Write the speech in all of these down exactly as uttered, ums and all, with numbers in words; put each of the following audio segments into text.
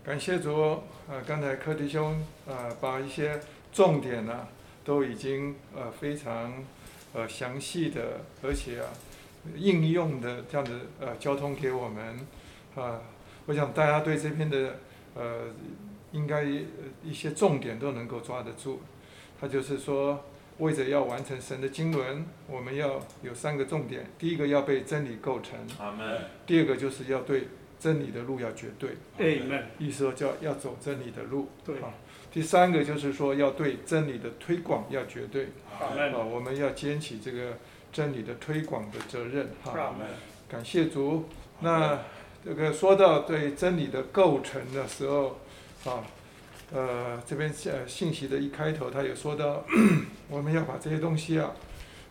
感谢主，啊，刚才柯弟兄啊，把一些重点呢、啊，都已经呃非常呃详细的，而且啊应用的这样的呃交通给我们啊，我想大家对这篇的呃应该一些重点都能够抓得住。他就是说，为着要完成神的经纶，我们要有三个重点：第一个要被真理构成； 阿们。 第二个就是要对真理的路要绝对， Amen。 意思说叫要走真理的路。 对。 啊，第三个就是说要对真理的推广要绝对。 阿们。 啊，我们要肩起这个真理的推广的责任。哈。 阿们。 感谢主。那这个说到对真理的构成的时候，啊。呃，这边呃信息的一开头，他有说到，我们要把这些东西啊，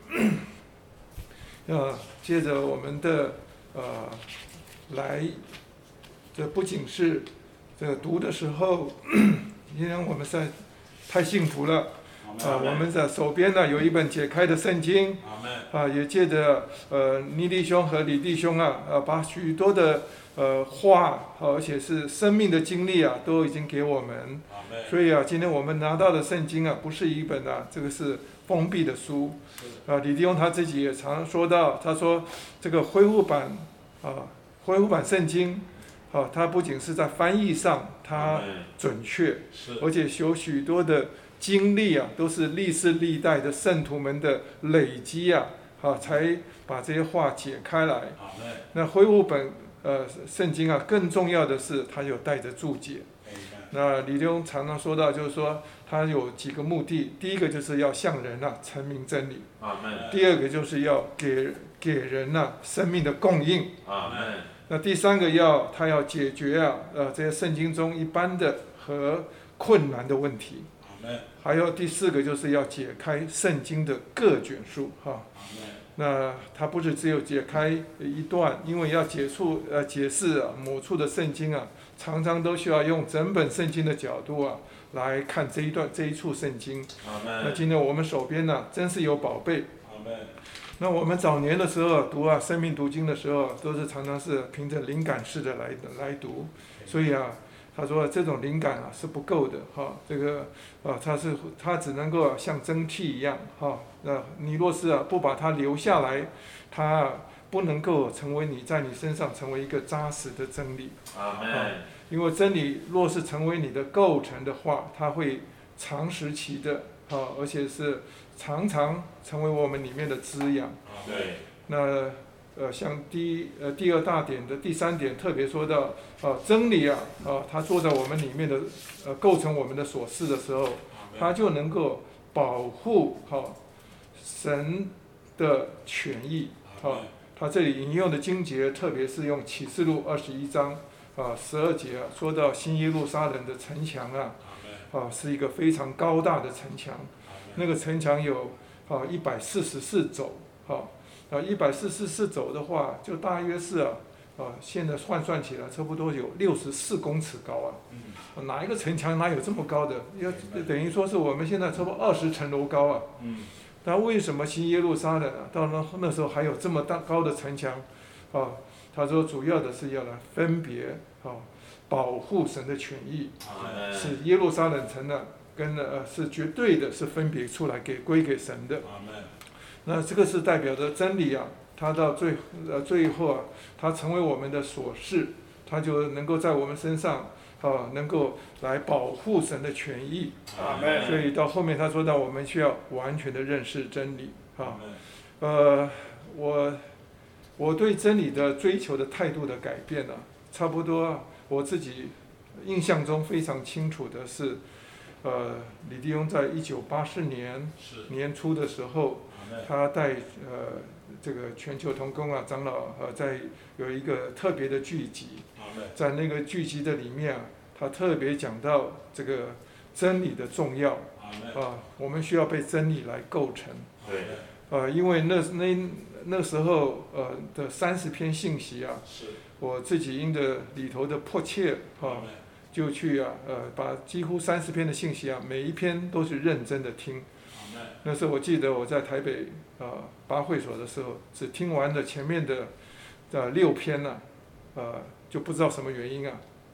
要接着我们的呃来，这不仅是这个读的时候，因为我们在太幸福了啊！我们在手边呢有一本解开的圣经，啊，也借着呃尼弟兄和李弟兄啊，呃把许多的呃话，而且是生命的经历啊，都已经给我们。所以啊，今天我们拿到的圣经啊，不是一本啊，这个是封闭的书。啊，李弟兄他自己也常说到，他说这个恢复版啊，恢复版圣经，啊，它不仅是在翻译上它准确，而且有许多的经历啊，都是历世历代的圣徒们的累积啊，啊，才把这些话解开来。那恢复本呃圣经啊，更重要的是它有带着注解。那李弟兄常常说到，就是说他有几个目的，第一个就是要向人啊阐明真理，第二个就是要给给人啊生命的供应，那第三个要他要解决啊呃这些圣经中一般的和困难的问题，还有第四个就是要解开圣经的各卷书哈。那他不是只有解开一段，因为要解出呃解释啊某处的圣经啊，常常都需要用整本圣经的角度啊来看这一段这一处圣经。那今天我们手边呢、啊，真是有宝贝。那我们早年的时候读啊生命读经的时候，都是常常是凭着灵感式的来来读，所以啊。他说这种灵感啊是不够的哈，这个啊它是它只能够像蒸汽一样哈，那你若是啊不把它留下来，它不能够成为你在你身上成为一个扎实的真理。啊，因为真理若是成为你的构成的话，它会长时期的啊，而且是常常成为我们里面的滋养。对，那。呃，像第呃第二大点的第三点特别说到，啊、呃、真理啊，啊、呃、它坐在我们里面的，呃构成我们的所事的时候，它就能够保护好、哦、神的权益。啊、哦，它这里引用的经节，特别是用启示录二十一章啊十二节啊，说到新耶路撒冷的城墙啊，啊是一个非常高大的城墙，那个城墙有啊一百四十四肘，啊。啊，一百四十四肘的话，就大约是啊，啊，现在换算起来差不多有六十四公尺高啊。嗯。哪一个城墙哪有这么高的？要等于说是我们现在差不多二十层楼高啊。嗯。那为什么新耶路撒冷啊，到那那时候还有这么大高的城墙？啊，他说主要的是要来分别啊，保护神的权益，是耶路撒冷城呢，跟呃是绝对的是分别出来给归给神的。那这个是代表着真理啊，它到最呃最后啊，它成为我们的所事，它就能够在我们身上啊，能够来保护神的权益。啊，所以到后面他说到，我们需要完全的认识真理啊。呃，我我对真理的追求的态度的改变呢、啊，差不多我自己印象中非常清楚的是，呃，李弟兄在一九八四年年初的时候。他带呃这个全球同工啊长老呃在有一个特别的聚集，在那个聚集的里面啊，他特别讲到这个真理的重要啊，我们需要被真理来构成。对。呃，因为那那那时候呃的三十篇信息啊，我自己因着里头的迫切啊，就去啊呃把几乎三十篇的信息啊，每一篇都是认真的听。那时候我记得我在台北啊八会所的时候，只听完了前面的呃六篇呢、啊，呃就不知道什么原因啊，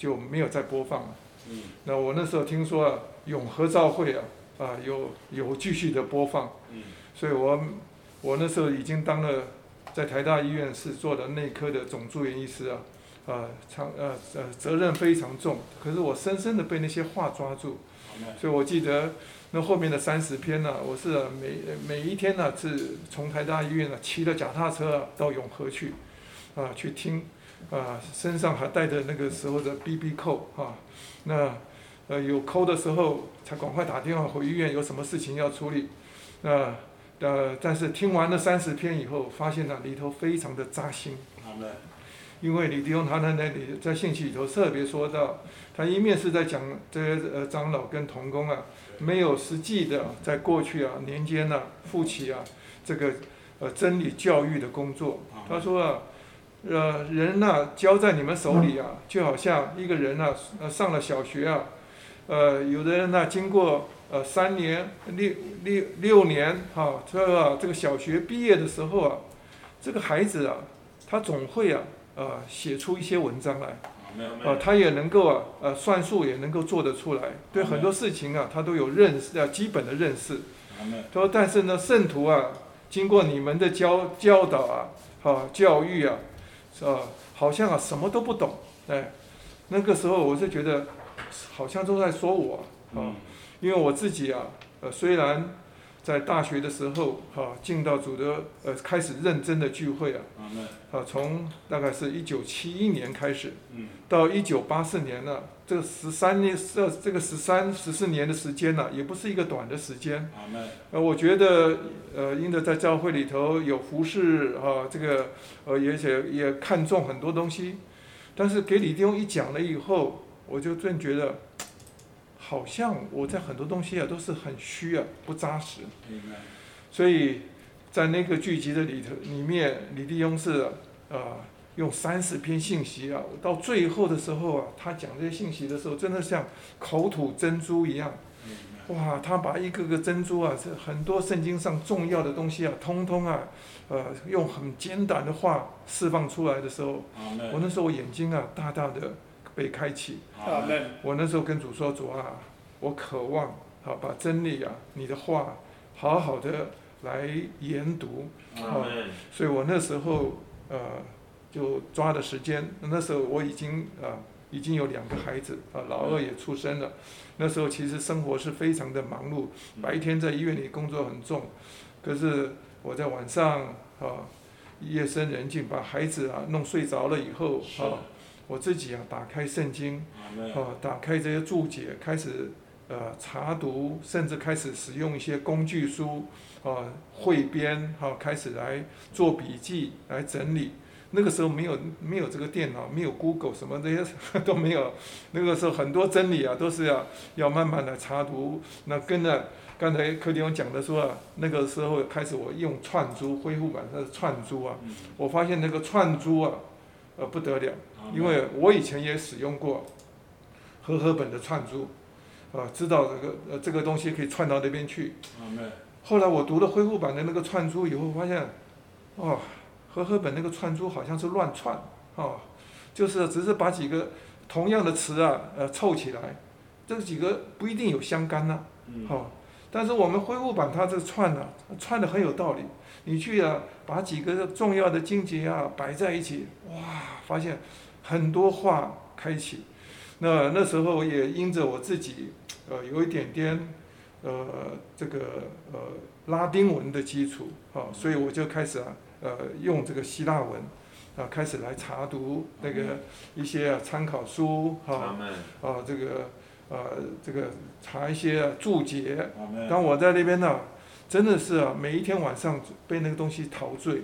就没有再播放了。 嗯。 那我那时候听说啊，永和教会啊啊有有继续的播放。 嗯。 所以我我那时候已经当了在台大医院是做的内科的总住院医师啊，啊长呃呃责任非常重。可是我深深的被那些话抓住，所以我记得那后面的三十篇呢、啊，我是、啊、每每一天呢、啊、是从台大医院呢、啊、骑着脚踏车、啊、到永和去，啊去听，啊身上还带着那个时候的 B B 扣啊，那呃有扣的时候才赶快打电话回医院，有什么事情要处理，那。呃，但是听完了三十篇以后，发现呢、啊、里头非常的扎心。因为李弟兄他在那里在信息里头特别说到，他一面是在讲这些呃长老跟同工啊，没有实际的在过去啊年间呢、啊、负起啊这个呃真理教育的工作。他说啊，呃人呐、啊、交在你们手里啊，就好像一个人呐、啊、呃上了小学啊，呃有的人呢、啊、经过。呃，三年、六六六年，哈、啊，这个这个小学毕业的时候啊，这个孩子啊，他总会啊，呃，写出一些文章来，啊，他也能够啊，呃，算术也能够做得出来，对很多事情啊，他都有认识啊，基本的认识。他说，但是呢，圣徒啊，经过你们的教教导啊，啊，教育啊，啊，好像啊，什么都不懂，哎，那个时候我是觉得，好像都在说我，啊。因为我自己啊，呃，虽然在大学的时候，哈、啊，进到主的，呃，开始认真的聚会啊，啊，从大概是一九七一年开始，到一九八四年呢、啊，这个十三年，这这个十三十四年的时间呢、啊，也不是一个短的时间。呃，我觉得，呃，因着在教会里头有服侍啊，这个，呃，而且也看重很多东西，但是给李弟兄一讲了以后，我就真觉得。好像我在很多东西啊都是很虚啊，不扎实。所以，在那个剧集的里头里面，李弟兄是呃用三十篇信息啊，到最后的时候啊，他讲这些信息的时候，真的像口吐珍珠一样。哇，他把一个个珍珠啊，这很多圣经上重要的东西啊，通通啊，呃，用很简短的话释放出来的时候，我那时候我眼睛啊大大的。被开启，我那时候跟主说：“主啊，我渴望啊，把真理啊，你的话，好好的来研读啊。”所以我那时候呃，就抓的时间，那时候我已经啊，已经有两个孩子啊，老二也出生了。那时候其实生活是非常的忙碌，白天在医院里工作很重，可是我在晚上啊，夜深人静，把孩子啊弄睡着了以后啊。我自己啊，打开圣经，啊，打开这些注解，开始呃查读，甚至开始使用一些工具书，啊，汇编，哈、啊，开始来做笔记，来整理。那个时候没有没有这个电脑，没有 Google 什么这些都没有。那个时候很多真理啊，都是要要慢慢的查读。那跟着刚才柯弟兄讲的说啊，那个时候开始我用串珠恢复版的串珠啊，我发现那个串珠啊，呃不得了。因为我以前也使用过和合本的串珠，啊，知道这个呃这个东西可以串到那边去。后来我读了恢复版的那个串珠以后，发现，哦，和合本那个串珠好像是乱串，哦，就是只是把几个同样的词啊，呃凑起来，这几个不一定有相干呐、啊，哦，但是我们恢复版它这个串啊，串的很有道理。你去啊，把几个重要的经节啊摆在一起，哇，发现。很多话开启，那那时候也因着我自己，呃，有一点点，呃，这个呃拉丁文的基础，啊，所以我就开始啊，呃，用这个希腊文，啊，开始来查读那个一些啊参考书，哈，啊，这个呃这个查一些、啊、注解。当我在那边呢、啊，真的是啊，每一天晚上被那个东西陶醉，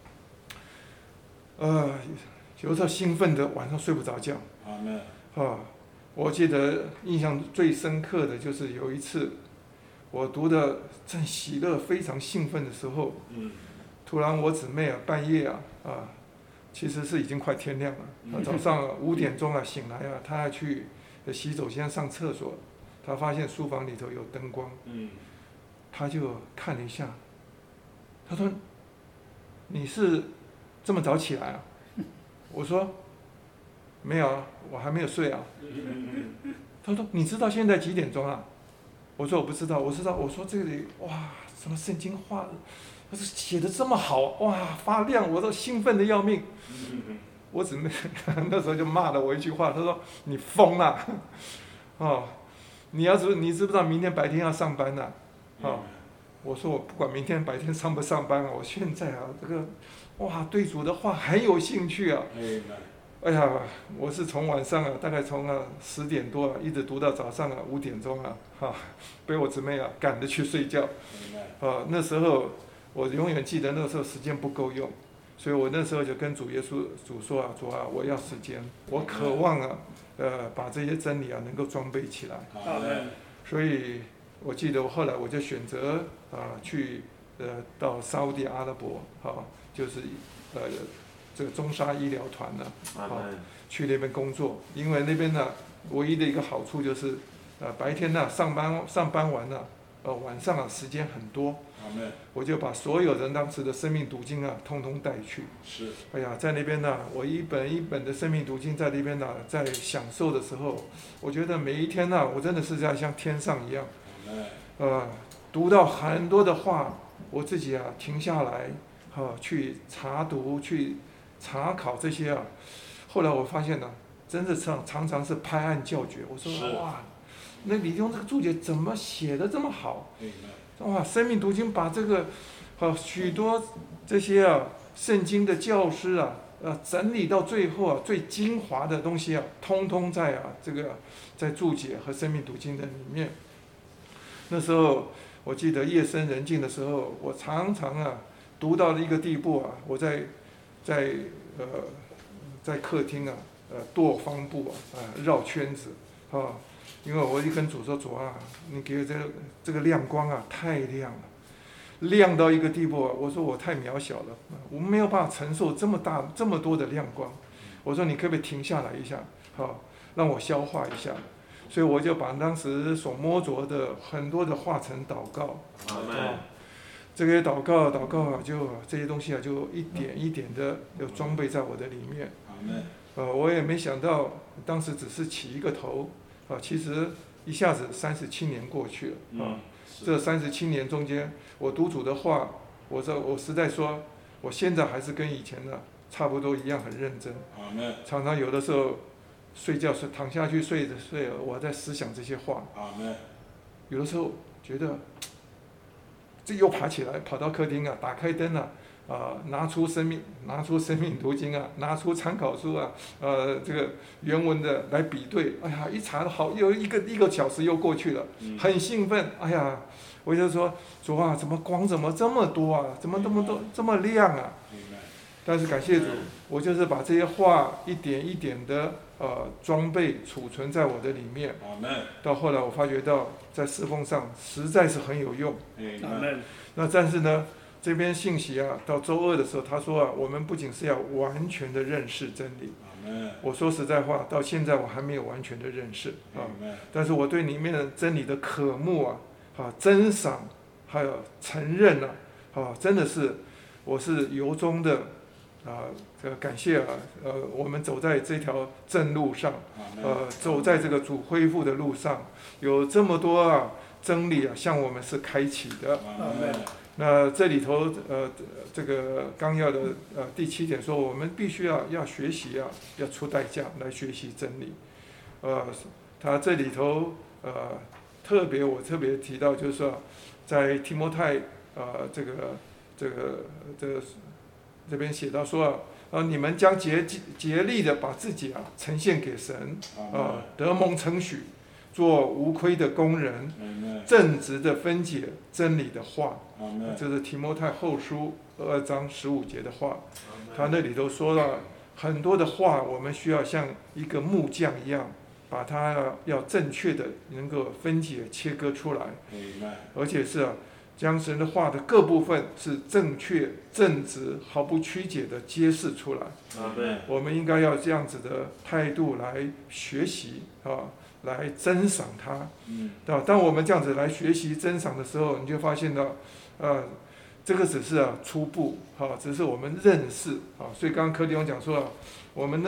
呃。有时候兴奋的晚上睡不着觉，啊，我记得印象最深刻的就是有一次，我读的正喜乐非常兴奋的时候，嗯、突然我姊妹啊半夜啊啊，其实是已经快天亮了，啊、早上五点钟啊醒来啊，她要去洗手间上厕所，她发现书房里头有灯光，嗯、她就看了一下，她说：“你是这么早起来啊？”我说， 没有啊，我还没有睡啊。他说你知道现在几点钟啊？我说我不知道，我知道。我说这里哇，什么圣经画，他说写的这么好，哇发亮，我都兴奋的要命。我姊妹那时候就骂了我一句话，他说你疯了，哦，你要是你知不知道明天白天要上班呢、啊？哦，我说我不管明天白天上不上班啊，我现在啊这个哇对主的话很有兴趣啊。哎呀，我是从晚上啊，大概从啊十点多啊，一直读到早上啊五点钟啊，哈、啊，被我姊妹啊赶着去睡觉。啊，那时候我永远记得那时候时间不够用，所以我那时候就跟主耶稣主说啊，主啊，我要时间，我渴望啊，呃，把这些真理啊能够装备起来。所以我记得我后来我就选择啊去呃到沙烏地阿拉伯，哈、啊，就是呃。这个中沙医疗团呢、啊，啊，去那边工作，因为那边呢，唯一的一个好处就是，呃，白天呢上班上班完了，呃，晚上啊时间很多，我就把所有人当时的生命读经啊，通通带去。是。哎呀，在那边呢，我一本一本的生命读经在那边呢，在享受的时候，我觉得每一天呢，我真的是在像天上一样，呃，读到很多的话，我自己啊停下来，哈、啊，去查读去。查考这些啊，后来我发现呢，真的常常常是拍案叫绝。我说哇，那李弟兄这个注解怎么写的这么好？哇，生命读经把这个，好、啊、许多这些啊圣经的教师啊，呃整理到最后啊最精华的东西啊，通通在啊这个在注解和生命读经的里面。那时候我记得夜深人静的时候，我常常啊读到了一个地步啊，我在。在呃，在客厅啊，呃，跺方步啊，啊、呃，绕圈子，啊，因为我一跟主说主啊，你给我这个这个亮光啊，太亮了，亮到一个地步啊，我说我太渺小了，我没有办法承受这么大这么多的亮光，我说你可不可以停下来一下，好，让我消化一下，所以我就把当时所摸着的很多的化成祷告，啊。这个祷告，祷告啊，就这些东西啊，就一点一点的就装备在我的里面。呃，我也没想到，当时只是起一个头，啊，其实一下子三十七年过去了啊。这三十七年中间，我读主的话，我说我实在说，我现在还是跟以前的差不多一样，很认真。常常有的时候睡觉睡躺下去睡着睡，我在思想这些话。有的时候觉得。这又爬起来，跑到客厅啊，打开灯啊，啊、呃，拿出生命，拿出生命读经啊，拿出参考书啊，呃，这个原文的来比对，哎呀，一查好，又一个一个小时又过去了，很兴奋，哎呀，我就说主啊，怎么光怎么这么多啊，怎么这么多这么亮啊？但是感谢主，我就是把这些话一点一点的呃装备储存在我的里面。到后来我发觉到在侍奉上实在是很有用。那但是呢，这边信息啊，到周二的时候他说啊，我们不仅是要完全的认识真理。我说实在话，到现在我还没有完全的认识啊，但是我对里面的真理的渴慕啊，啊珍赏，还有承认啊，啊真的是我是由衷的。啊，这个感谢啊，呃，我们走在这条正路上，呃，走在这个主恢复的路上，有这么多啊真理啊，向我们是开启的。那这里头呃，这个纲要的呃第七点说，我们必须要要学习啊，要出代价来学习真理。呃，他这里头呃特别我特别提到就是说，在提摩太呃这个这个这个。这边写到说啊，你们将竭竭力的把自己啊呈现给神，啊，得蒙称许，做无亏的工人，正直的分解真理的话，这是提摩太后书二章十五节的话，他那里头说了很多的话，我们需要像一个木匠一样，把它要要正确的能够分解切割出来，而且是啊。将神的话的各部分是正确、正直、毫不曲解的揭示出来。我们应该要这样子的态度来学习啊，来珍赏它。啊，当我们这样子来学习珍赏的时候，你就发现到，呃，这个只是啊初步，哈、啊，只是我们认识啊。所以刚刚柯弟兄讲说啊，我们呢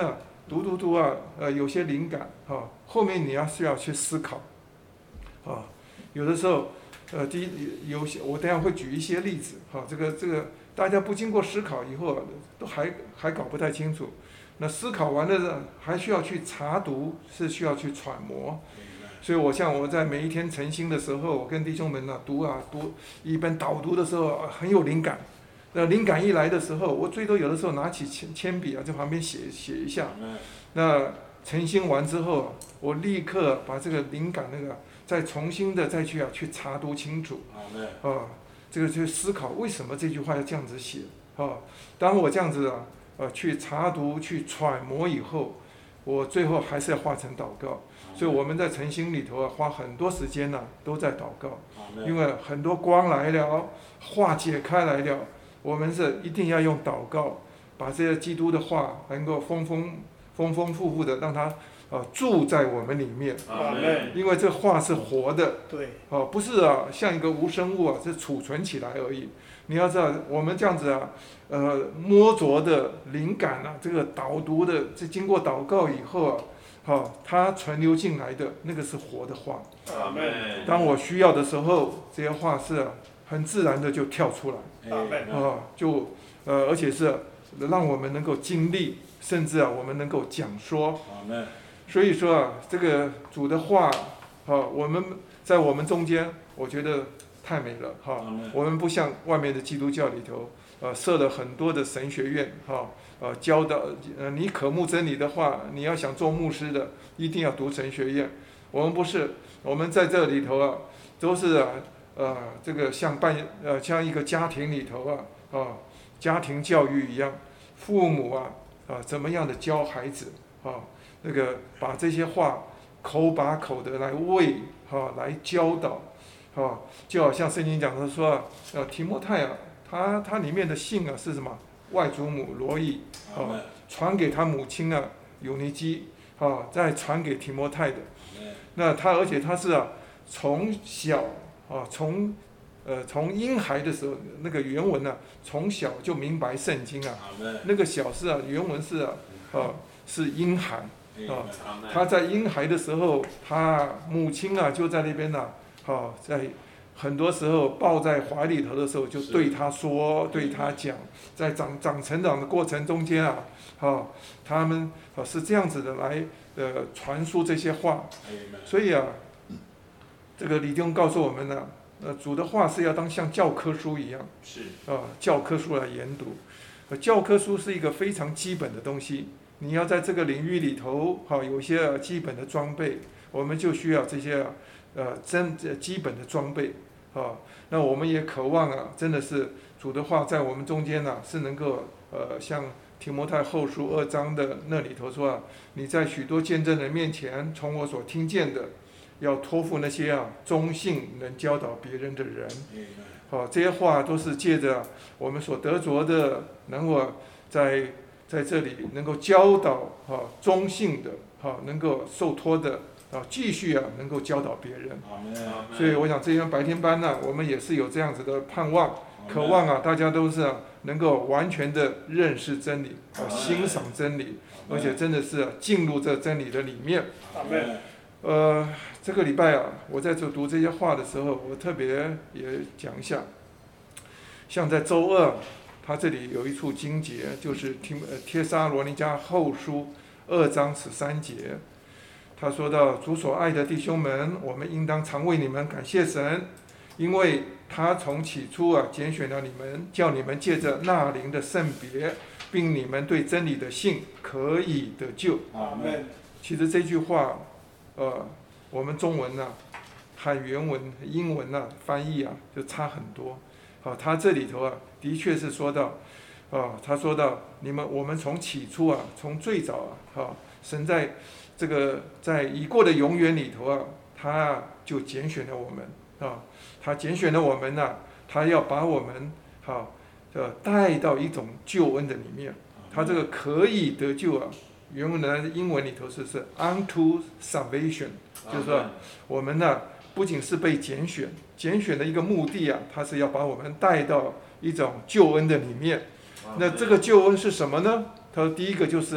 读读读啊，呃，有些灵感啊，后面你要需要去思考，啊，有的时候，呃，第一有些我等下会举一些例子，哈、啊，这个这个大家不经过思考以后啊，都还还搞不太清楚。那思考完了呢，还需要去查读，是需要去揣摩。所以我像我在每一天晨兴的时候，我跟弟兄们呢读啊读一本导读的时候，很有灵感。那灵感一来的时候，我最多有的时候拿起铅铅笔啊，在旁边写写一下。那晨兴完之后，我立刻把这个灵感那个再重新的再去啊去查读清楚。啊，这个去思考为什么这句话要这样子写啊？当我这样子啊呃去查读去揣摩以后，我最后还是要化成祷告。所以我们在晨兴里头啊，花很多时间呢、啊，都在祷告，因为很多光来了，话解开来了，我们是一定要用祷告，把这些基督的话能够丰丰丰丰富富的让它呃住在我们里面，因为这话是活的， 对， 哦，不是啊，像一个无生物啊，是储存起来而已。你要知道，我们这样子啊，呃，摸着的灵感啊，这个导读的，这经过祷告以后啊。好、哦，它存留进来的那个是活的话。当我需要的时候，这些话是、啊、很自然的就跳出来。啊、哦，就呃，而且是让我们能够经历，甚至啊，我们能够讲说。所以说啊，这个主的话，啊、哦，我们在我们中间，我觉得太美了哈、哦。我们不像外面的基督教里头，呃，设了很多的神学院哈。哦呃，教导呃，你渴慕真理的话，你要想做牧师的，一定要读神学院。我们不是，我们在这里头啊，都是啊，呃，这个像办呃，像一个家庭里头啊，啊，家庭教育一样，父母啊，啊，怎么样的教孩子啊，那个把这些话口把口的来喂，哈、啊，来教导，啊，就好像圣经讲的说，呃，提摩太啊，他他里面的信啊是什么？外祖母罗伊，啊，传给他母亲啊，尤尼基，啊，再传给提摩太的。那他而且他是啊，从小啊，从呃从婴孩的时候，那个原文呢、啊，从小就明白圣经啊。那个小是啊，原文是啊，啊是婴孩啊，他在婴孩的时候，他母亲啊就在那边呢、啊，啊在。很多时候抱在怀里头的时候，就对他说，对他讲，在长长成长的过程中间啊，啊，他们啊是这样子的来呃传输这些话，所以啊，这个李弟兄告诉我们呢、啊，呃，主的话是要当像教科书一样，是啊，教科书来研读，呃，教科书是一个非常基本的东西，你要在这个领域里头，哈、啊，有一些、啊、基本的装备，我们就需要这些、啊、呃真基本的装备。啊，那我们也渴望啊，真的是主的话在我们中间呢、啊，是能够呃，像提摩太后书二章的那里头说啊，你在许多见证人面前，从我所听见的，要托付那些啊忠信能教导别人的人。好、啊，这些话都是借着我们所得着的，能够在在这里能够教导啊忠信的，啊能够受托的。啊，继续啊，能够教导别人，所以我想这些白天班呢、啊，我们也是有这样子的盼望、渴望啊，大家都是、啊、能够完全的认识真理，啊，欣赏真理，而且真的是、啊、进入这真理的里面。呃，这个礼拜啊，我在这读这些话的时候，我特别也讲一下，像在周二，他这里有一处经节，就是帖帖撒罗尼迦后书二章十三节。他说到：“主所爱的弟兄们，我们应当常为你们感谢神，因为他从起初啊拣选了你们，叫你们借着那灵的圣别，并你们对真理的信，可以得救。”阿們。其实这句话，呃，我们中文啊和原文、英文啊翻译啊就差很多。好、啊，他这里头啊的确是说到，啊，他说到你们，我们从起初啊，从最早啊，啊，神在。这个在已过的永远里头啊，他就拣选了我们啊，他拣选了我们呢、啊，他要把我们好呃带到一种救恩的里面。他这个可以得救啊，原文的英文里头是是 unto salvation， 就是说我们呢、啊、不仅是被拣选，拣选的一个目的啊，他是要把我们带到一种救恩的里面。那这个救恩是什么呢？他说第一个就是啊。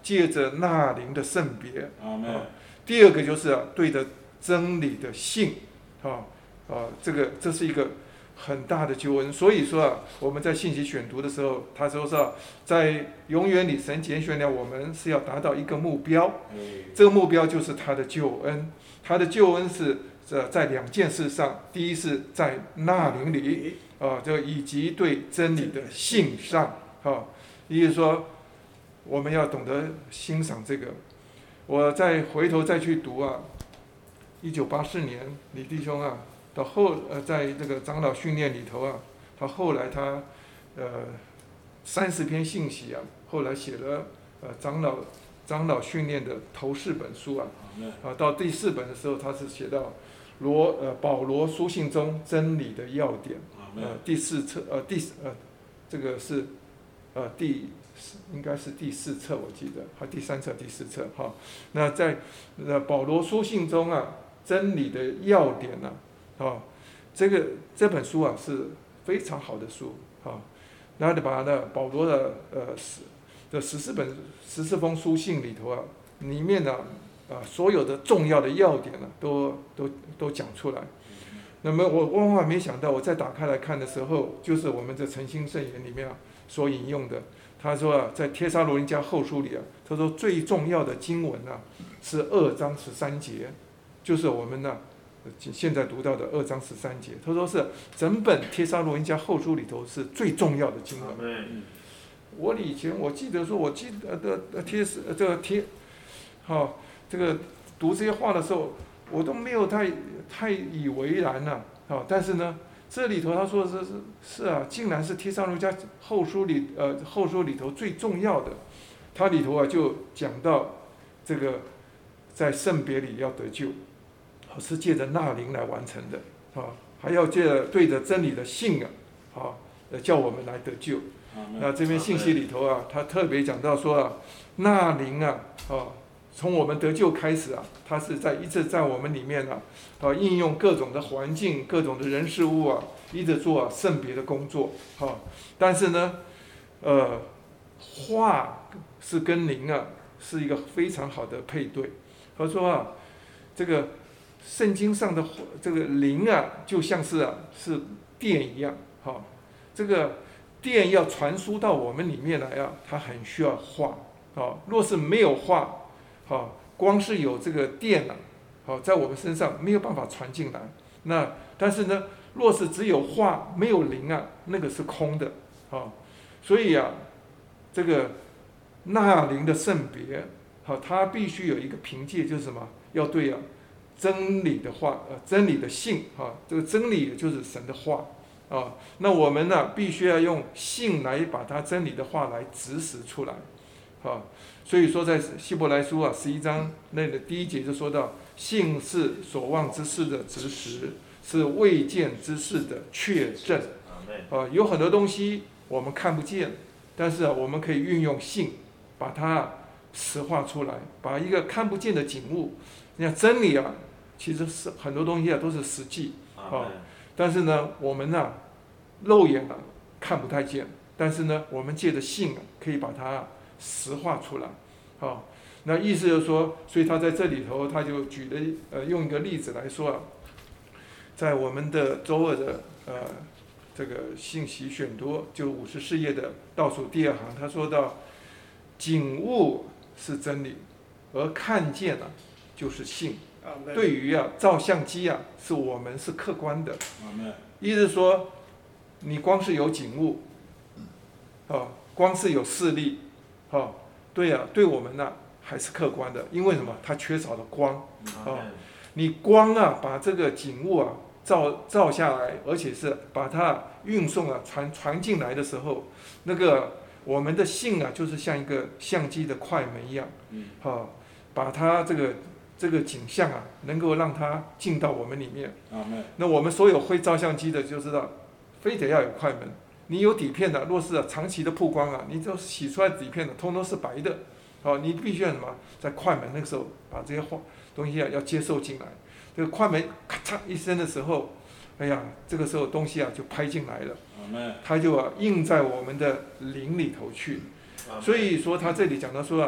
借着那灵的圣别。 啊， 第二个就是啊，对着真理的信，啊啊，这个这是一个很大的救恩。所以说啊，我们在信息选读的时候，他说是啊，在永远里神拣选了我们是要达到一个目标，这个目标就是他的救恩。他的救恩是呃在两件事上，第一是在那灵里啊，就以及对真理的信上啊，也就是说我们要懂得欣赏这个。我再回头再去读啊，一九八四年李弟兄啊，到后呃在这个长老训练里头啊，他后来他呃三十篇信息啊，后来写了呃长老长老训练的头四本书啊，啊到第四本的时候，他是写到罗呃保罗书信中真理的要点，呃第四册呃第呃这个是呃第应该是第四册我记得，还第三册第四册哈。那在呃保罗书信中啊，真理的要点呢、啊，啊这个这本书啊是非常好的书啊。然后把呢保罗的呃十的十四本十四封书信里头啊，里面呢啊所有的重要的要点呢、啊、都都都讲出来。那么我万万没想到，我再打开来看的时候，就是我们这诚心圣言里面啊所引用的。他说啊，在帖撒罗尼迦后书里啊，他说最重要的经文啊是二章十三节，就是我们呢、啊、现在读到的二章十三节。他说是整本帖撒罗尼迦后书里头是最重要的经文。我以前我记得说，我记得的帖这个帖，好这个读这些话的时候，我都没有太太以为然了、啊，啊，但是呢。这里头他说的是是啊，竟然是帖撒罗尼迦后书里呃后书里头最重要的，它里头啊就讲到这个在圣别里要得救，是借着那灵来完成的啊，还要借着对着真理的信啊，啊，叫我们来得救。那这边信息里头啊，他特别讲到说啊，那灵啊啊。从我们得救开始啊，它是在一直在我们里面啊，啊应用各种的环境、各种的人事物啊，一直做啊圣别的工作，哈。但是呢，呃，话是跟灵啊是一个非常好的配对。他说啊，这个圣经上的这个灵啊，就像是啊是电一样，哈。这个电要传输到我们里面来啊，它很需要话，啊，若是没有话。好，光是有这个电啊，好，在我们身上没有办法传进来。那但是呢，若是只有话没有灵啊，那个是空的，好，所以啊，这个那灵的圣别，好，它必须有一个凭借，就是什么？要对啊，真理的话，呃，真理的信，哈，这个真理就是神的话，啊，那我们呢，必须要用信来把它真理的话来指使出来，啊。所以说，在希伯来书啊十一章那个第一节就说到，信是所望之事的执实，是未见之事的确证。啊，有很多东西我们看不见，但是啊，我们可以运用信，把它实化出来，把一个看不见的景物，你看真理啊，其实是很多东西啊都是实际啊，但是呢，我们呢、啊、肉眼啊看不太见，但是呢，我们借着信啊，可以把它实化出来。好，那意思就是说，所以他在这里头，他就举了呃，用一个例子来说啊，在我们的周二的呃这个信息选读，就五十四页的倒数第二行，他说到，景物是真理，而看见啊就是信。对于啊照相机啊，是我们是客观的。意思是说，你光是有景物，啊，光是有视力，啊。对呀、啊，对我们呢、啊、还是客观的，因为什么？它缺少了光啊。你光啊，把这个景物啊照照下来，而且是把它运送啊传传进来的时候，那个我们的信啊，就是像一个相机的快门一样，啊，把它这个这个景象啊，能够让它进到我们里面。那我们所有会照相机的就知道，非得要有快门。你有底片的，若是、啊、长期的曝光啊，你就洗出来底片的，通通是白的，好、哦，你必须要什么，在快门那个时候把这些东西啊要接受进来，这个快门咔嚓一声的时候，哎呀，这个时候东西啊就拍进来了，它就啊印在我们的灵里头去，所以说他这里讲到说啊，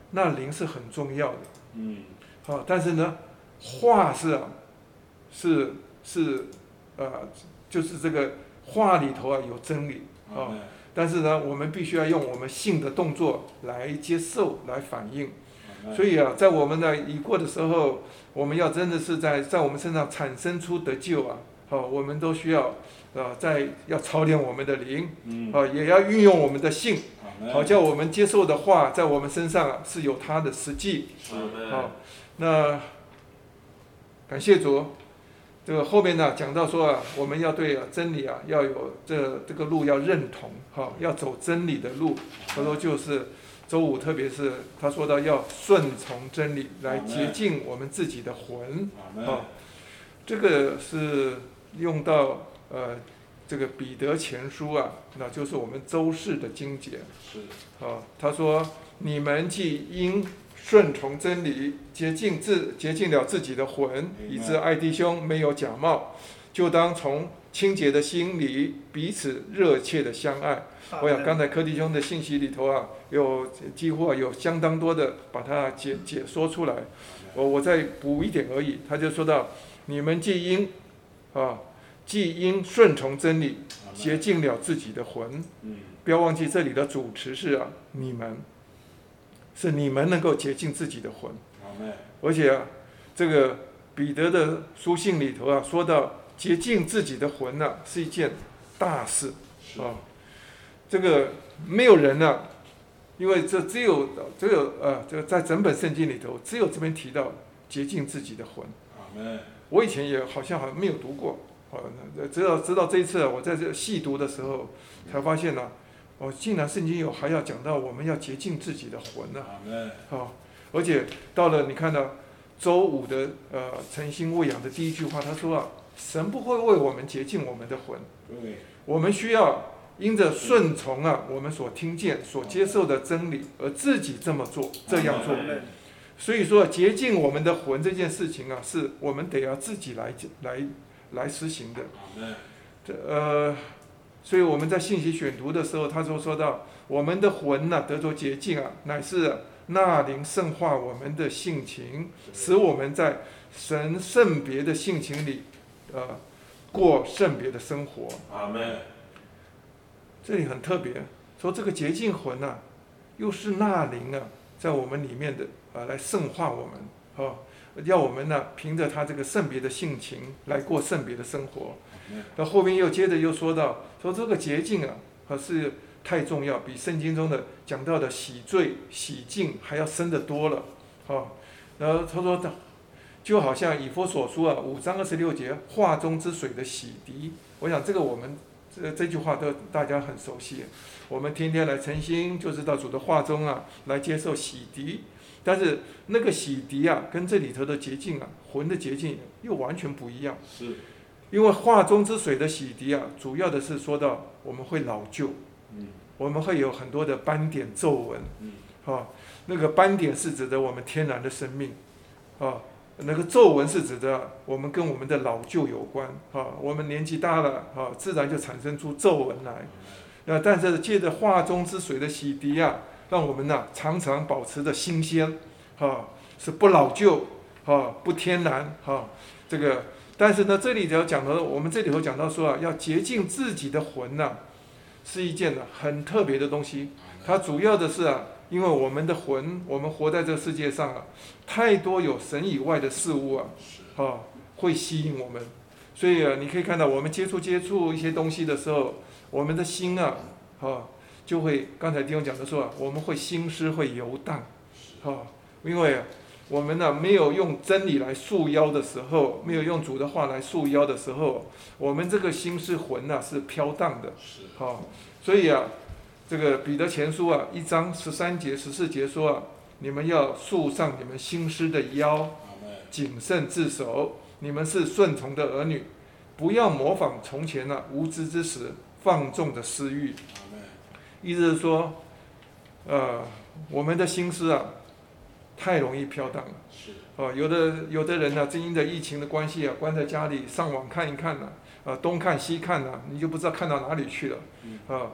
那灵是很重要的。 嗯， 啊，但是呢，话是啊，是是呃，就是这个话里头啊有真理啊。但是呢，我们必须要用我们信的动作来接受、来反应。所以啊，在我们的已过的时候，我们要真的是在在我们身上产生出得救啊，好、我们都需要啊，在要操练我们的灵，啊，也要运用我们的信，好叫我们接受的话，在我们身上啊是有它的实际。好，那感谢主。这个后面呢讲到说啊，我们要对啊真理啊要有这这个路要认同，哈，要走真理的路。他说就是周五，特别是他说到要顺从真理来洁净我们自己的魂，啊，这个是用到呃这个彼得前书啊，那就是我们周四的经节。是啊，他说你们既因顺从真理，洁净自洁净了自己的魂，以致爱弟兄没有假冒，就当从清洁的心里彼此热切的相爱。我想刚才柯弟兄的信息里头啊，有几乎啊有相当多的把它解解说出来。我我再补一点而已。他就说到，你们既因啊既因顺从真理，洁净了自己的魂。不要忘记这里的主词是啊你们。是你们能够洁净自己的魂，而且啊，这个彼得的书信里头啊，说到洁净自己的魂呢、啊，是一件大事啊。这个没有人呢、啊，因为这只有只有呃，这个在整本圣经里头，只有这边提到洁净自己的魂。我以前也好像好像没有读过，啊，直到直到这一次我在这细读的时候，才发现呢、啊。哦，竟然圣经有还要讲到我们要洁净自己的魂呢、啊，好、哦，而且到了你看到周五的呃诚心喂养的第一句话，他说啊，神不会为我们洁净我们的魂，我们需要因着顺从啊我们所听见、所接受的真理而自己这么做，这样做。所以说洁净我们的魂这件事情啊，是我们得要自己来来来实行的。这呃。所以我们在信息选读的时候，他就说到，我们的魂呐、啊、得着洁净啊，乃是那灵圣化我们的性情，使我们在神圣别的性情里，呃，过圣别的生活。阿们。这里很特别，说这个洁净魂呐、啊，又是那灵啊，在我们里面的啊、呃，来圣化我们，哦，要我们呢凭着他这个圣别的性情来过圣别的生活。那后面又接着又说到，说这个洁净啊，可是太重要，比圣经中的讲到的洗罪、洗净还要深得多了，啊，然后他说，就好像以弗所书啊五章二十六节，话中之水的洗涤，我想这个我们这这句话都大家很熟悉，我们天天来诚心就知道主的话中啊来接受洗涤，但是那个洗涤啊，跟这里头的洁净啊，魂的洁净又完全不一样。是。因为话中之水的洗涤啊，主要的是说到我们会老旧，嗯，我们会有很多的斑点皱纹，嗯，啊，那个斑点是指的我们天然的生命，啊，那个皱纹是指的我们跟我们的老旧有关，啊，我们年纪大了，啊，自然就产生出皱纹来，那但是借着话中之水的洗涤啊，让我们呢、啊、常常保持着新鲜，啊，是不老旧，啊，不天然，啊，这个。但是呢，这里头讲到，我们这里头讲到说啊，要洁净自己的魂呐、啊，是一件呢很特别的东西。它主要的是啊，因为我们的魂，我们活在这个世界上啊，太多有神以外的事物啊，啊，会吸引我们。所以啊，你可以看到，我们接触接触一些东西的时候，我们的心啊，啊，就会刚才弟兄讲的说啊，我们会心思会游荡，啊，因为啊。我们呢没有用真理来束腰的时候，没有用主的话来束腰的时候，我们这个心是魂呐、啊、是飘荡的，好、哦，所以啊，这个彼得前书啊一章十三节十四节说啊，你们要束上你们心思的腰，谨慎自守，你们是顺从的儿女，不要模仿从前那、啊、无知之时放纵的私欲，意思是说，呃，我们的心思啊。太容易飘荡了，是哦，有的有的人呢、啊，正因着疫情的关系啊，关在家里上网看一看呢、啊，啊，东看西看呢、啊，你就不知道看到哪里去了，啊，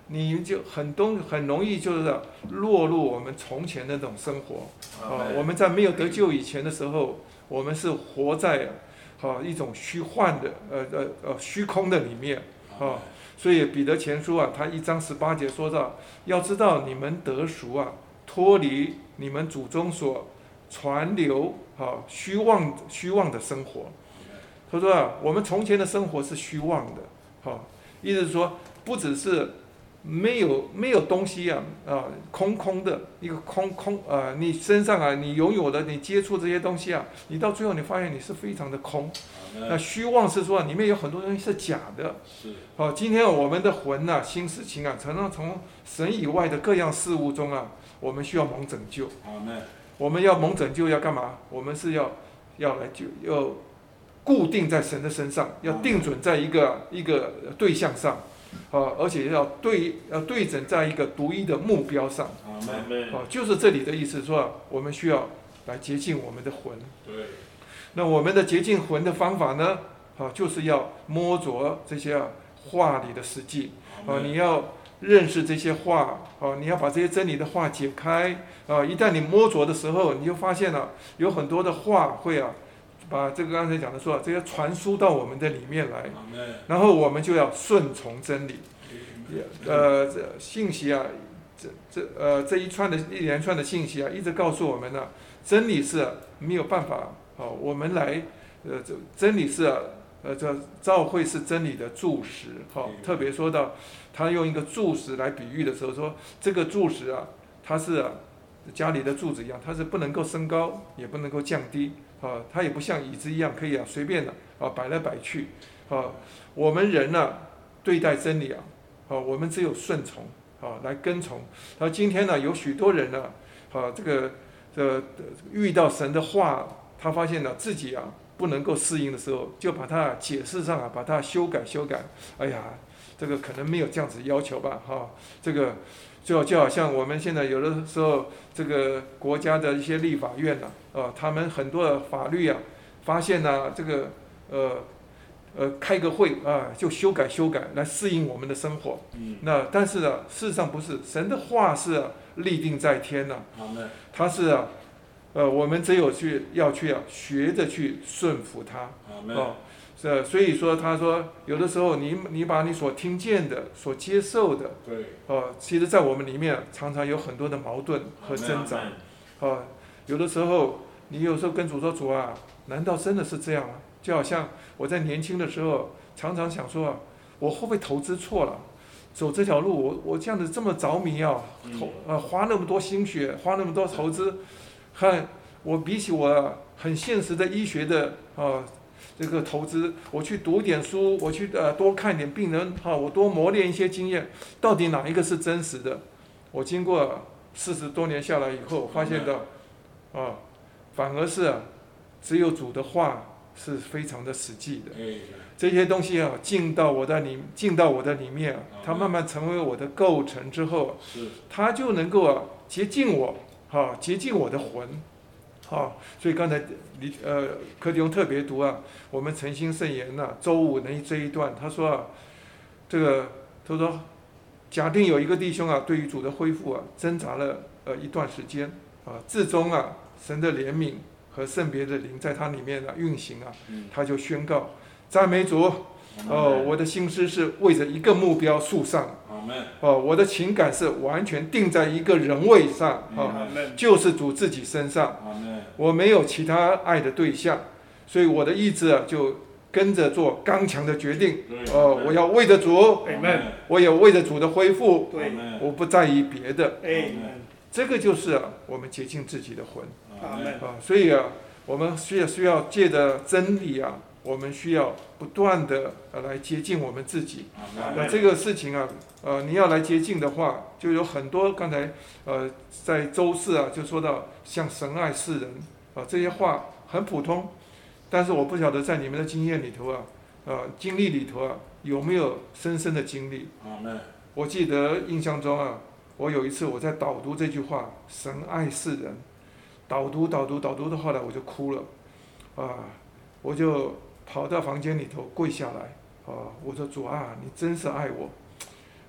你就很东很容易就是落入我们从前的那种生活啊。我们在没有得救以前的时候，我们是活在啊一种虚幻的呃呃呃虚空的里面啊。所以彼得前书啊，他一章十八节说到，要知道你们得赎啊，脱离你们祖宗所传流啊虚妄虚妄的生活。他说啊，我们从前的生活是虚妄的，哈，意思是说，不只是没有没有东西啊，啊，空空的一个空空啊，你身上啊，你拥有的，你接触这些东西啊，你到最后你发现你是非常的空。那虚妄是说里面有很多东西是假的。是。好，今天我们的魂呐、啊、心思情感，常常从神以外的各样事物中啊，我们需要蒙拯救。我们要蒙拯救要干嘛？我们是要要来救要。固定在神的身上，要定准在一个一个对象上，啊，而且要对要对准在一个独一的目标上，啊，就是这里的意思说，我们需要来洁净我们的魂。对。那我们的洁净魂的方法呢？啊，就是要摸着这些话里的实际，啊，你要认识这些话，啊，你要把这些真理的话解开，啊，一旦你摸着的时候，你就发现了有很多的话会啊。把这个刚才讲的说，这些传输到我们的里面来，然后我们就要顺从真理。呃，这信息啊，这这呃这一串的一连串的信息啊，一直告诉我们呢、啊，真理是没有办法哦，我们来呃这真理是啊呃这教会是真理的柱石，好、哦，特别说到他用一个柱石来比喻的时候，说这个柱石啊，它是、啊、家里的柱子一样，它是不能够升高，也不能够降低。啊，它也不像椅子一样可以啊随便的啊摆来摆去，啊，我们人呢、啊、对待真理啊，啊我们只有顺从啊来跟从。而今天呢有许多人呢，啊这个呃遇到神的话，他发现了自己啊不能够适应的时候，就把它解释上啊把它修改修改。哎呀，这个可能没有这样子要求吧，哈、啊，这个。就就好像我们现在有的时候，这个国家的一些立法院呐、啊，啊，他们很多的法律啊，发现呢、啊，这个呃呃开个会啊，就修改修改来适应我们的生活。嗯。那但是呢，事实上不是，神的话是、啊、立定在天呐、啊。他是啊，呃，我们只有去要去啊，学着去顺服他。啊。是，所以说他说，有的时候你你把你所听见的、所接受的，对，哦、呃，其实在我们里面常常有很多的矛盾和挣扎，啊、呃，有的时候你有时候跟主说，主啊，难道真的是这样吗？就好像我在年轻的时候，常常想说啊，我会不会投资错了？走这条路，我我这样子这么着迷啊，投呃花那么多心血，花那么多投资，看我比起我很现实的医学的啊。呃这个投资，我去读点书，我去呃多看点病人，哈、啊，我多磨练一些经验，到底哪一个是真实的？我经过四十多年下来以后，发现到，啊，反而是啊，只有主的话是非常的实际的。这些东西啊，进到我的里，进到我的里面啊，它慢慢成为我的构成之后，它就能够啊洁净我，哈、啊，洁净我的魂。好、哦，所以刚才李呃柯弟兄特别读啊，我们诚心圣言呐、啊，周五那这一段，他说啊，这个他说，假定有一个弟兄啊，对于主的恢复啊，挣扎了呃一段时间啊，至终啊，神的怜悯和圣别的灵在他里面啊运行啊，他就宣告赞美主。哦，我的心思是为着一个目标树上，哦，我的情感是完全定在一个人位上，哦，就是主自己身上，我没有其他爱的对象，所以我的意志啊就跟着做刚强的决定，哦，我要为着主，我也为着主的恢复，我不在意别的，这个就是啊我们洁净自己的魂，啊，所以啊我们需要需要借着真理啊。我们需要不断的呃来接近我们自己，那这个事情啊，呃，你要来接近的话，就有很多刚才呃在周四啊就说到像神爱世人啊这些话很普通，但是我不晓得在你们的经验里头啊，呃经历里头啊有没有深深的经历。我记得印象中啊，我有一次我在导读这句话，神爱世人，导读导读导读到后来我就哭了，啊，我就。跑到房间里头跪下来，啊，我说主啊，你真是爱我，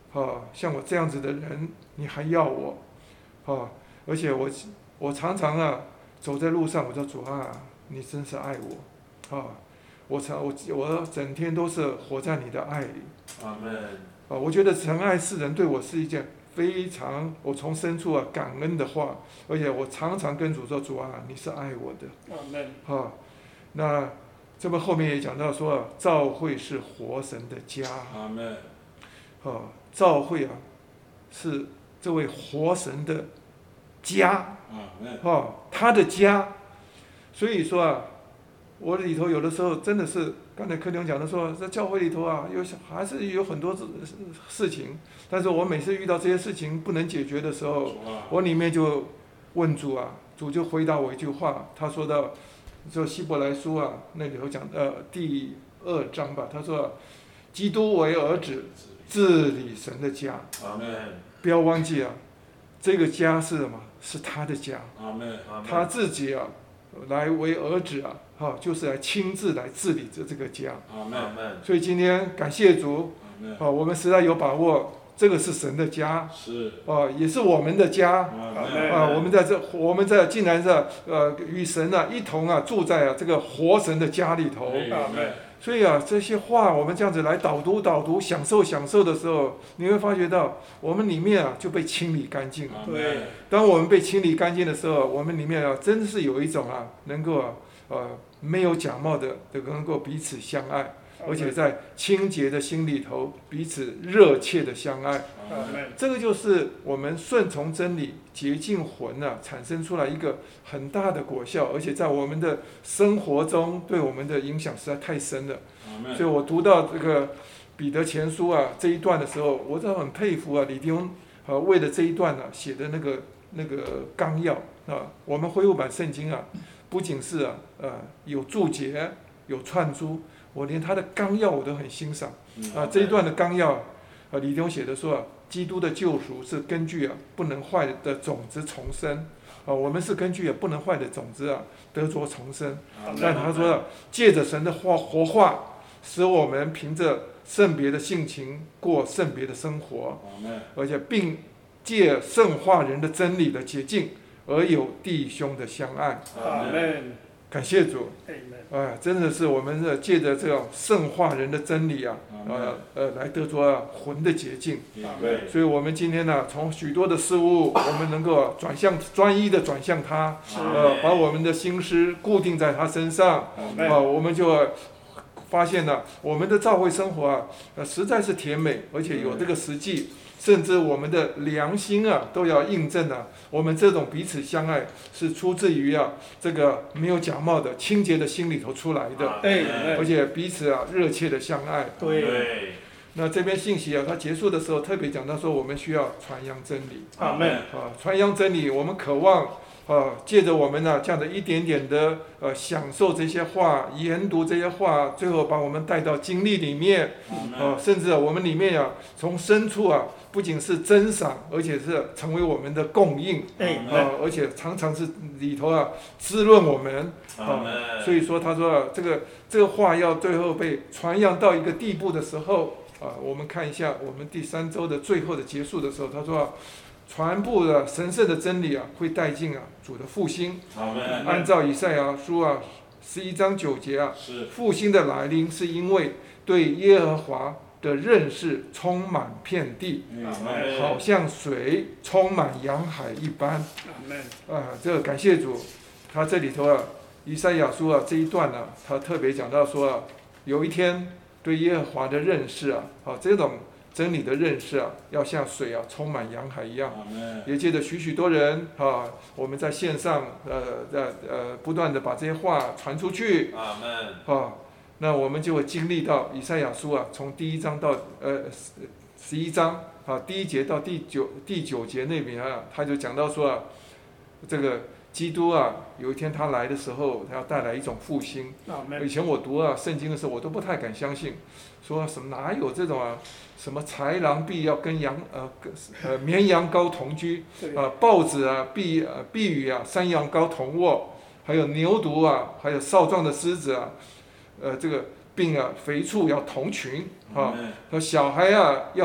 啊，像我这样子的人，你还要我，啊，而且我我常常啊走在路上，我说主啊，你真是爱我，啊，我常我我整天都是活在你的爱里。 阿门。 啊，我觉得神爱世人对我是一件非常我从深处啊感恩的话，而且我常常跟主说，主啊，你是爱我的。 阿门。 啊，那这么后面也讲到说啊，教会是活神的家。 阿门。 啊，教会啊，是这位活神的家。 阿门。 啊，他的家。所以说啊，我里头有的时候真的是，刚才柯弟兄讲的说，在教会里头啊，有还是有很多事情，但是我每次遇到这些事情不能解决的时候，我里面就问主啊，主就回答我一句话，他说到，就希伯来书啊，那里头讲呃第二章吧，他说，基督为儿子，治理神的家。 阿门。 不要忘记啊，这个家是什么？是他的家。 阿门。 他自己啊，来为儿子啊，哈、啊，就是来亲自来治理这这个家。 阿门。 所以今天感谢主，啊，我们实在有把握，这个是神的家， 是， 啊，也是我们的家。啊，我们在这，我们在竟然是呃与神啊一同啊住在啊这个活神的家里头。 阿门。 所以啊，这些话我们这样子来导读导读，享受享受的时候，你会发觉到我们里面啊就被清理干净了。 对。 当我们被清理干净的时候，我们里面啊真是有一种啊能够啊呃没有假冒的，能够彼此相爱，而且在清洁的心里头彼此热切的相爱。这个就是我们顺从真理、洁净魂啊，产生出来一个很大的果效，而且在我们的生活中对我们的影响实在太深了。所以我读到这个彼得前书啊这一段的时候，我真的很佩服啊李弟兄啊为了这一段啊写的那个那个纲要啊。我们恢复版圣经啊，不仅是啊呃有注解、有串珠，我连他的纲要我都很欣赏啊。这一段的纲要啊，李弟兄写的说啊，基督的救赎是根据啊不能坏的种子重生啊，我们是根据啊不能坏的种子啊得着重生。但他说啊，借着神的话活化，使我们凭着圣别的性情过圣别的生活，而且并借圣化人的真理的洁净，而有弟兄的相爱。 阿门。 感谢主。哎，真的是我们是借着这种圣化人的真理啊，呃呃，来得着、啊、魂的洁净。所以，我们今天呢、啊，从许多的事物，我们能够转向专一的转向他，呃，把我们的心思固定在他身上，啊、呃，我们就发现了、啊、我们的教会生活啊，呃，实在是甜美，而且有这个实际。甚至我们的良心啊，都要印证啊，我们这种彼此相爱是出自于啊这个没有假冒的清洁的心里头出来的，而且彼此啊热切的相爱。 对。 那这边信息啊，它结束的时候特别讲到说，我们需要传扬真理。 阿门。 啊，传扬真理，我们渴望啊，借着我们呢、啊、这样的一点点的呃享受这些话，研读这些话，最后把我们带到经历里面，啊，甚至、啊、我们里面啊，从深处啊。不仅是珍赏，而且是成为我们的供应，啊，而且常常是里头啊滋润我们，啊，所以说他说、啊、这个这个话要最后被传扬到一个地步的时候，啊，我们看一下我们第三周的最后的结束的时候，他说、啊，传播的神圣的真理啊，会带进啊主的复兴，按照以赛亚书啊十一章九节啊，复兴的来临是因为对耶和华的认识充满遍地，好像水充满洋海一般。啊，这个感谢主，他这里头啊，以赛亚书啊这一段呢、啊，他特别讲到说啊，有一天对耶和华的认识啊，啊这种真理的认识啊，要像水啊充满洋海一样。也借着许许多人啊，我们在线上呃呃呃不断的把这些话传出去。啊。那我们就会经历到以赛亚书啊，从第一章到呃十一章啊，第一节到第九第九节那边啊，他就讲到说啊，这个基督啊，有一天他来的时候，他要带来一种复兴。以前我读啊圣经的时候，我都不太敢相信，说什么哪有这种啊，什么豺狼必要跟羊呃呃绵羊羔同居，啊豹子啊必呃必与啊山羊羔同卧，还有牛犊啊，还有少壮的狮子啊。呃，这个病啊，肥畜要同群啊，和小孩啊要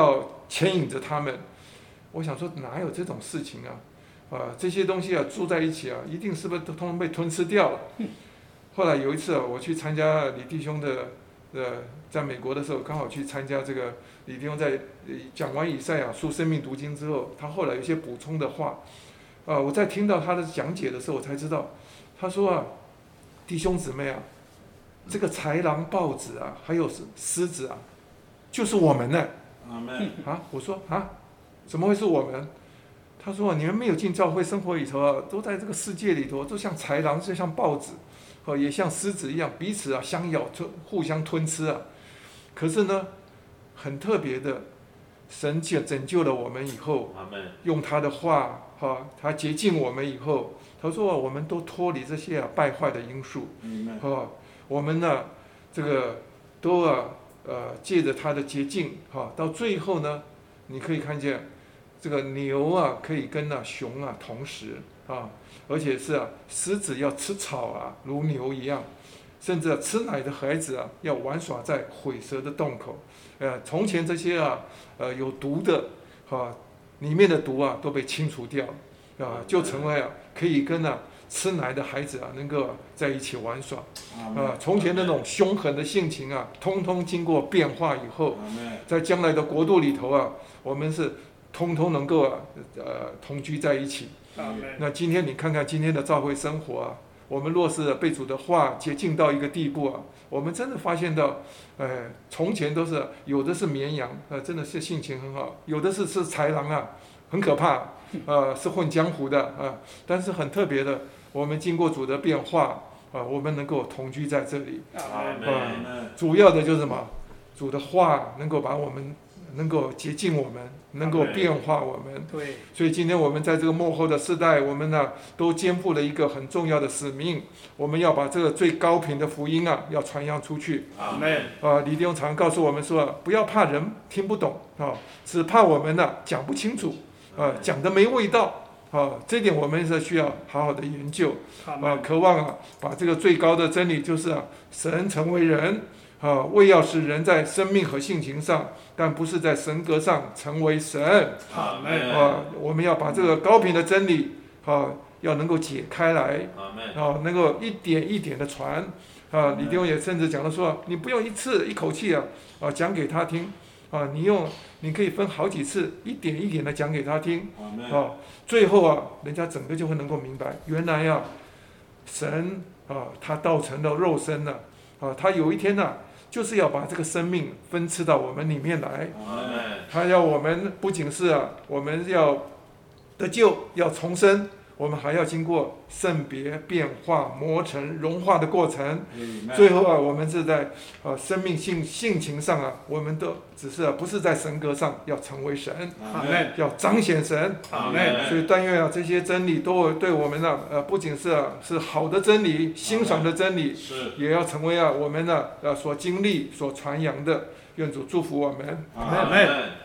牵引着他们。我想说哪有这种事情啊？啊，这些东西啊住在一起啊，一定是不是都通通被吞吃掉了？后来有一次啊，我去参加李弟兄的呃，在美国的时候，刚好去参加这个李弟兄在讲完以赛亚书生命读经之后，他后来有一些补充的话，啊，我在听到他的讲解的时候，我才知道，他说啊，弟兄姊妹啊，这个豺狼豹子啊，还有狮子啊，就是我们呢。啊，我说啊，怎么会是我们？他说你们没有进教会生活里头啊，都在这个世界里头，都像豺狼，就像豹子，哦，也像狮子一样，彼此啊相咬吞，互相吞吃啊。可是呢，很特别的，神拯救了我们以后，用他的话，哈，他洁净我们以后，他说我们都脱离这些啊败坏的因素，哦，我们呢，这个都啊呃借着他的洁净，哈，到最后呢，你可以看见。这个牛啊，可以跟啊熊啊同食啊，而且是啊，狮子要吃草啊，如牛一样，甚至啊，吃奶的孩子啊，要玩耍在虺蛇的洞口。呃，从前这些啊，呃有毒的，啊，里面的毒啊都被清除掉，啊，就成为啊可以跟啊吃奶的孩子啊能够在一起玩耍。啊，从前那种凶狠的性情啊，通通经过变化以后，在将来的国度里头啊，我们是。通通能够啊，呃，同居在一起。那今天你看看今天的教会生活啊，我们若是被主的话洁净到一个地步啊，我们真的发现到，呃，从前都是有的是绵羊，呃，真的是性情很好；有的是是豺狼啊，很可怕，呃，是混江湖的啊、呃。但是很特别的，我们经过主的变化啊、呃，我们能够同居在这里。啊、呃，主要的就是什么？主的话能够把我们。能够洁净我们，能够变化我们。 对， 所以今天我们在这个末后的世代，我们呢都肩负了一个很重要的使命，我们要把这个最高品的福音啊，要传扬出去。 阿门。 啊，李弟兄常告诉我们说，不要怕人听不懂啊，只怕我们呢讲不清楚，啊，讲的没味道。啊，这点我们是需要好好的研究。啊，渴望啊，把这个最高的真理就是啊，神成为人。啊，为要使人在生命和性情上，但不是在神格上成为神。 阿门。 啊，我们要把这个高品的真理，啊，要能够解开来，啊，能够一点一点的传。啊，李弟兄也甚至讲了说，你不用一次一口气啊，啊讲给他听，啊，你用你可以分好几次，一点一点的讲给他听。啊，最后啊，人家整个就会能够明白，原来啊，神啊，他道成了肉身了，啊，他有一天呢、啊。就是要把这个生命分赐到我们里面来，他要我们不仅是啊，我们要得救，要重生，我们还要经过圣别、变化、磨成、融化的过程。最后啊，我们是在啊生命性性情上啊，我们都只是啊不是在神格上要成为神，要彰显神。所以但愿啊这些真理都对我们呢呃不仅是啊是好的真理、欣赏的真理，也要成为啊我们呢呃所经历、所传扬的。愿主祝福我们。 阿门。